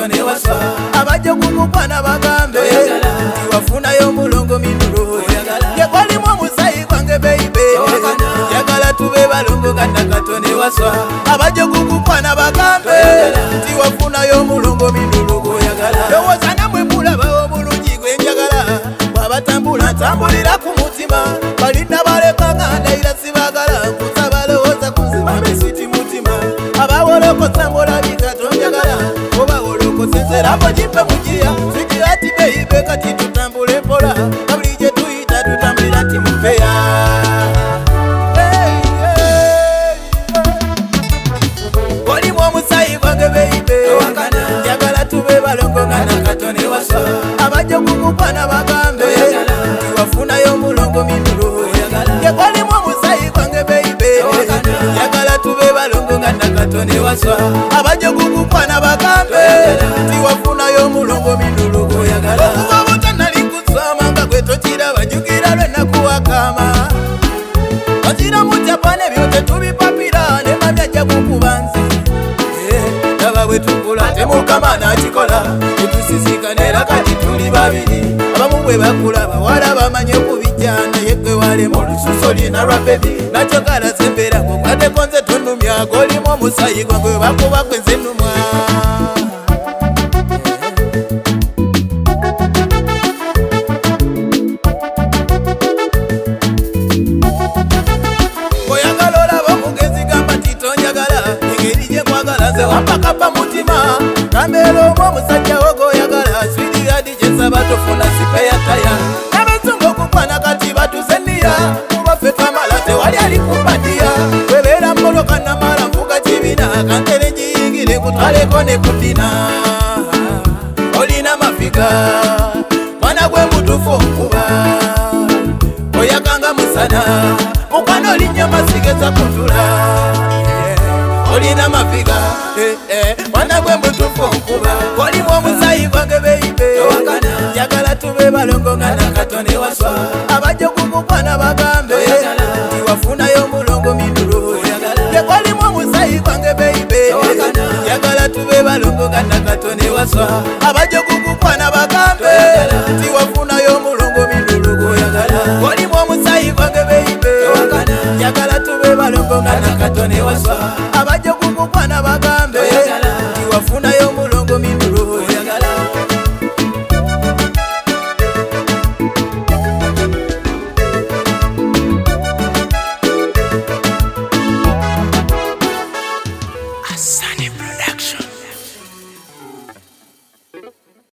katone waswa abajo kukukwana bagambe tiwafunayo mulongo minuro yekwalimu omusayi gwange beibe yagala tube balongo kata katone waswa abajo kukukwana bagambe tiwafunayo mulongo minuro lowooza namwe mulabawo bulungi gwe njagala bwabatambula ntambulira ku mutima balinda baleka ngandayira sibagala nkuza balowooza kuziba mesiti mutima abawolokosa mulabika tonjagala oba wolokosezerapo jipe mugiya sigira ati beibe kati tutambule mpola nabuli gye tuyita tutambulira nti mupeya olimu omusayi gwange beibe njagala tube balongo nga nakatone waswa abajo kukukwana bagambe tiwafunayo mulongo minuro yekwalimu omusayi gwange beibe njagala tube balongo nga nakatone waswa abajo kukukwana bagambe tiwafunayo mulongo minuro okuva butanali kusoma nga gwe tokiraba jukira lwenakuwakama ozira mu Japan ebyo tetubipapira ne mami ajja kukubanzi naba bwe tukula temukama nakikola tetusisinkana era kati tuli babiri abamu bwe bakula bawala bamanye okubijjana yegwe walemu olususo lina lwa bebi nakyo kalaze embeera ng'okwaddeko nze tonumya golimu omusayi gwange we bakuba gwe nze nnumwa oyagala olaba omugezi gamba nti tonjagala engeri gye nkwagala nze wampakapa mutima kambeera omu omusajja wo goyagala swiriyadi gyensaba tofuna sipeyataya n'abensunga okukwana kati batuze nniya kubaffe twamala tewali ali kumbadiya webeera mmoloka namala nvuga kibina kantere giyingire nkutwaleko ne kudina olina mafiga mwana gwe mutufu okuba oyaganga musana mukwano olinnya masigeza kutula olina mafiga mwana gwe mutufu okuba olimu omusayi gwange beibe njagala tube balongo nga nakatone waswa abajo kukukwana bagambe tiwafunayo mulongo minuro yekwalimu omusayi gwange beibe njagala tube balongo nga nakatone waswa abajo kukukwana bagambe tiwafunayo mulongo minuro olimu omusayi gwange beibe njagala tube balongo nga nakatone waswa abajo kukukwana bagambe tiwafunayo mulongo minuro Asante.